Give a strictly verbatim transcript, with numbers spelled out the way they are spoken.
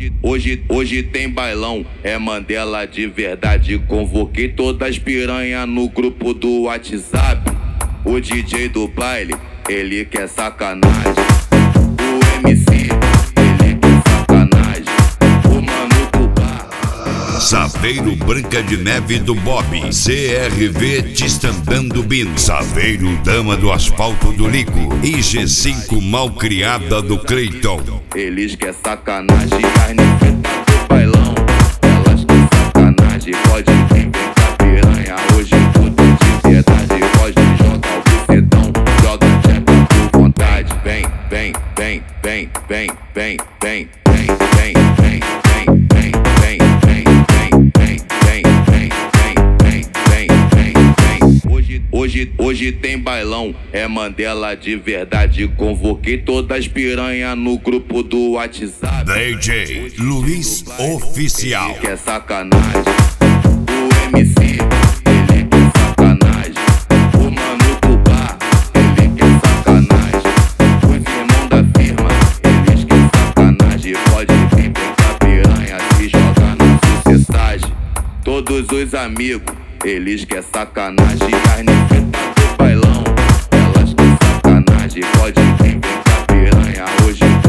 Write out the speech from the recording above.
Hoje, hoje, hoje tem bailão, é Mandela de verdade. Convoquei todas as piranha no grupo do WhatsApp. O D J do baile, ele quer sacanagem. O M C, ele quer sacanagem. O mano do bar, Saveiro Branca de Neve do Bob, C R V Tistandando Bin, Saveiro Dama do Asfalto do Lico e G cinco Malcriada do Cleiton. eles quer sacanagem. As nefetas do bailão, elas quer sacanagem. Pode vir, vem cá piranha, hoje tudo é de verdade. Pode jogar o bucetão, joga a tcheca por vontade. Vem, vem, vem, vem, vem, vem, vem, vem, vem, vem, vem, vem, vem, vem, vem, vem, vem, vem, vem, vem. Hoje, hoje, hoje tem bailão, é Mandela de verdade. Convoquei todas as piranha no grupo do WhatsApp. D J Luiz Oficial. Ele quer sacanagem. O M C, ele quer sacanagem. O mano do bar, ele quer sacanagem. Os irmãos da firma, eles quer sacanagem. Pode vir, vem cá piranha, se joga na sucessagem. Todos os amigos, eles quer sacanagem. As nefetas do bailão, elas quer sacanagem. Pode vir, vem cá piranha, hoje